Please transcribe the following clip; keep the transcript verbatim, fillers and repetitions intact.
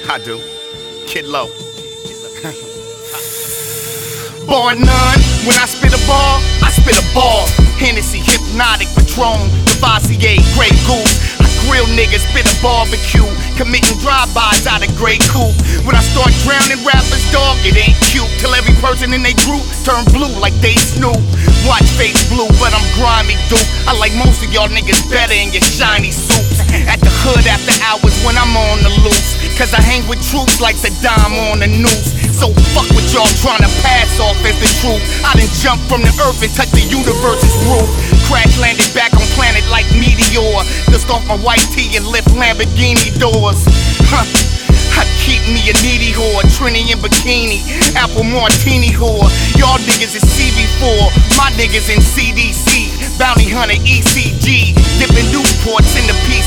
I do. Kid Low. Bar none. When I spit a bar, I spit a ball. Hennessy, Hypnotic, Patron, Cavassier, Grey Goose. I grill niggas, spit a barbecue. Committing drive-bys out of Grey Coupe. When I start drowning rappers, dog, it ain't cute. Till every person in they group turn blue like they Snoop. Watch face blue, but I'm grimy, dude. I like most of y'all niggas better in your shiny suits. At the hood after hours when I'm on the loose. Cause I hang with troops like Saddam on the noose. So fuck what y'all tryna pass off as the truth. I done jumped from the earth and touched the universe's roof. Crash landed back on planet like meteor. Dust off my white tee and lift Lamborghini doors. Huh. I keep me a needy whore, Trini in bikini, apple martini whore. Y'all niggas is C B four, my niggas in C D C, bounty hunter E C G, dipping Newports in the P